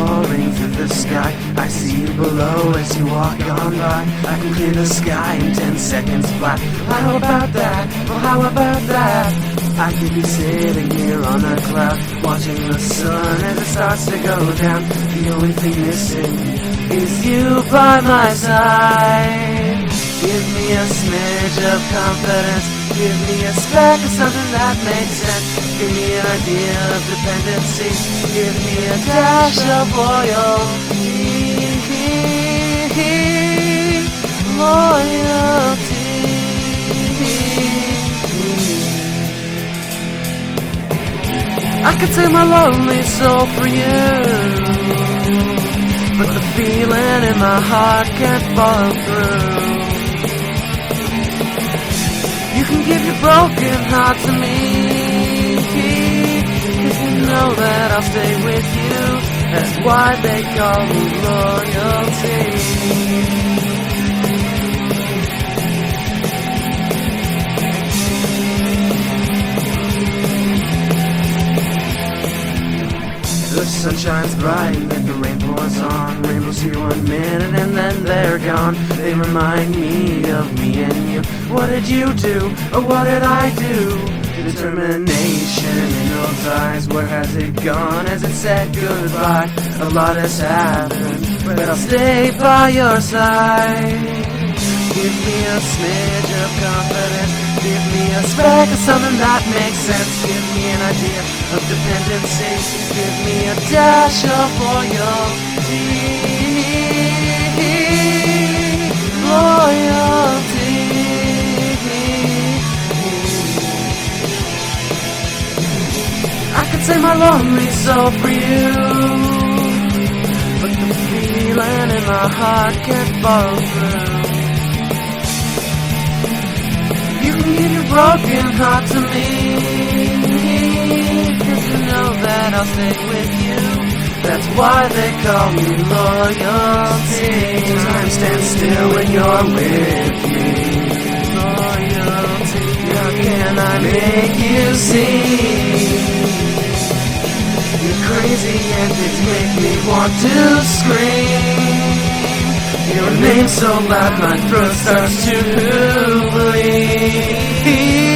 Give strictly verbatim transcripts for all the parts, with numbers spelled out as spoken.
soaring through the sky. I see you below as you walk on by. I can clear the sky in ten seconds flat. How about that? Well, how about that? I could be sitting here on a cloud, watching the sun as it starts to go down. The only thing missing is you by my side. Give me a smidge of confidence. Give me a speck of something that makes sense. Give me an idea of dependency. Give me a dash of loyalty. Loyalty. I could save my lonely soul for you, but the feeling in my heart can't follow through. You can give your broken heart to me, 'cause you know that I'll stay with you. That's why they call me loyalty. The sun shines bright and the rain pours on. Rainbows here one minute and then they're gone. They remind me of me and you. What did you do, or what did I do? Determination in those eyes, where has it gone? Has it said goodbye? A lot has happened, but I'll stay by your side. Give me a smidge of confidence. Give me a speck of something that makes sense. Give me an idea of dependency. Give me a dash of loyalty. Loyalty. I could save my lonely soul for you, but the feeling in my heart can't follow through. You can give your broken heart to me, 'cause you know that I'll stay with you. That's why they call me loyalty. Time stands still when you're with me. Loyalty. How can I make you see? You're crazy and it makes me want to scream. Your name so loud my throat starts to bleed.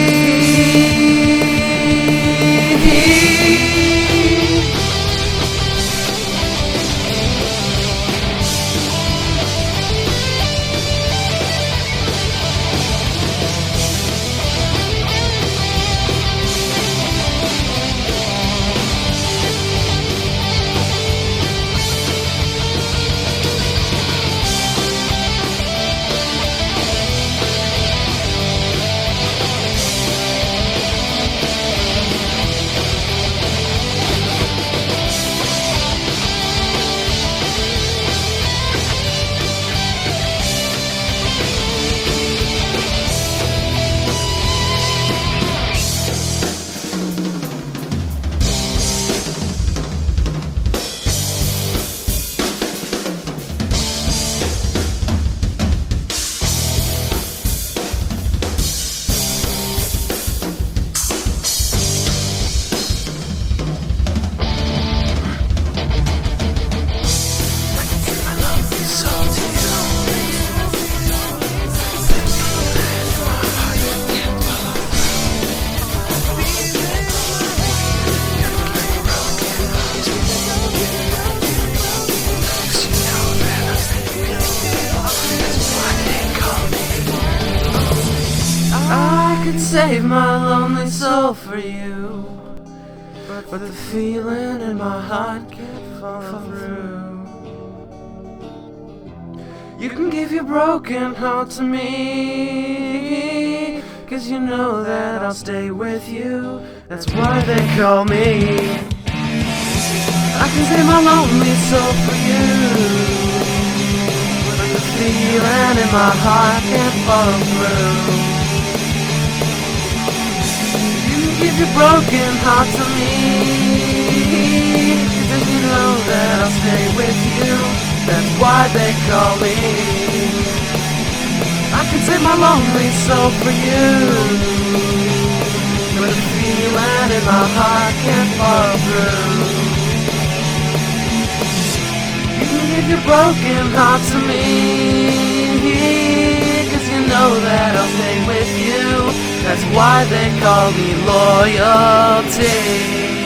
Save my lonely soul for you, but the feeling in my heart can't follow through. You can give your broken heart to me, 'cause you know that I'll stay with you. That's why they call me. I can save my lonely soul for you, but the feeling in my heart can't follow through. Give your broken heart to me, 'cause you know that I'll stay with you. That's why they call me. I can save my lonely soul for you, but the feeling in my heart can't fall through. your broken heart to me, 'cause you know that I'll stay with you. That's why they call me loyalty.